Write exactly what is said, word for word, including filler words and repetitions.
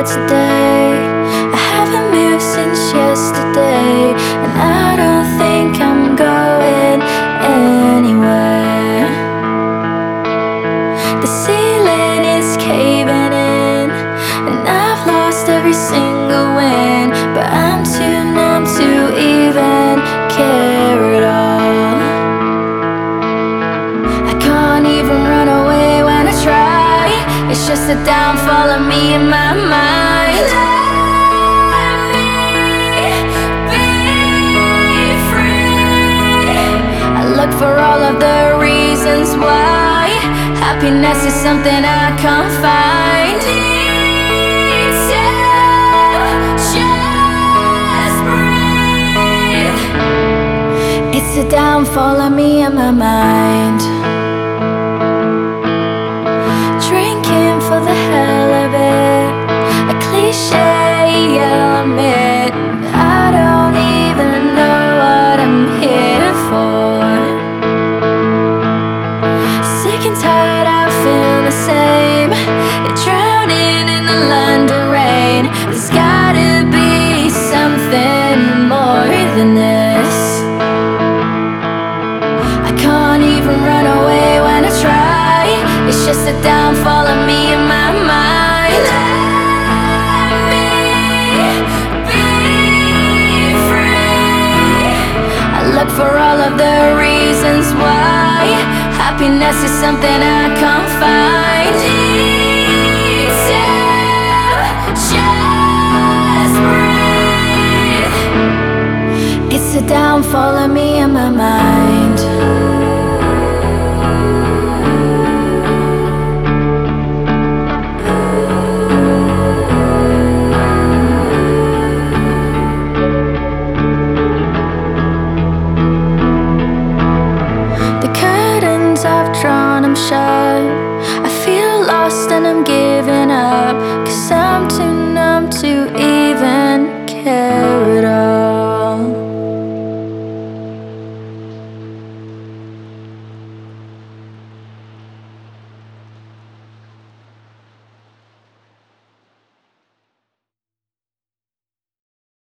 today. I haven't moved since yesterday, and I don't think I'm going anywhere. The ceiling is caving in, and I've lost every single win, but I'm too numb to even care at all. I can't even run away when I try. It's just a downfall of me in my mind. Let me be free. I look for all of the reasons why happiness is something I can't find. Need to just breathe. It's a downfall of me in my mind. Drinking for the hell of it, a cliche, I'll admit. I don't even know what I'm here for. Sick and tired, I feel the same, drowning in the London rain. There's gotta be something more than this. I can't even run away when I try. It's just a downfall of me in my mind. Let me be free. I look for all of the reasons why happiness is something I can't find. Need to just breathe. It's a downfall of me